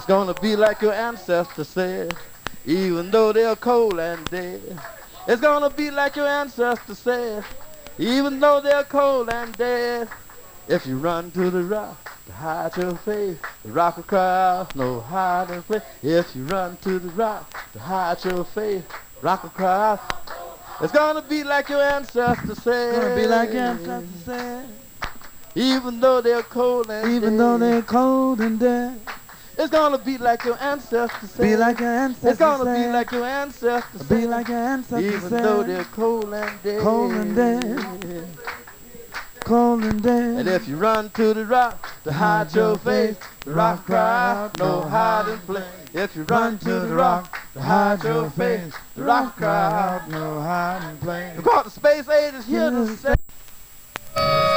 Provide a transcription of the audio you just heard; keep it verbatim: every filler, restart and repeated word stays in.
gonna be like your ancestors said, even though they're cold and dead. It's gonna be like your ancestors said, even though they're cold and dead. If you run to the rock to hide your face, the rock will cry out, no hiding place. If you run to the rock to hide your face, the rock will cry out. It's gonna be like your ancestors said. Gonna be like your ancestors said. Even though they're cold and Even dead. Even though they're cold and dead. It's gonna be like your ancestors said. Be like your ancestors It's gonna said. be like your ancestors Be said. like your ancestors Even said. though they're cold and dead. Cold and dead. Cold and dead. And if you run to the rock to hide your face, the rock cry out, no hiding place. If you run to the rock to hide your face, the rock cry out, no hiding place. Because the space age is here to stay.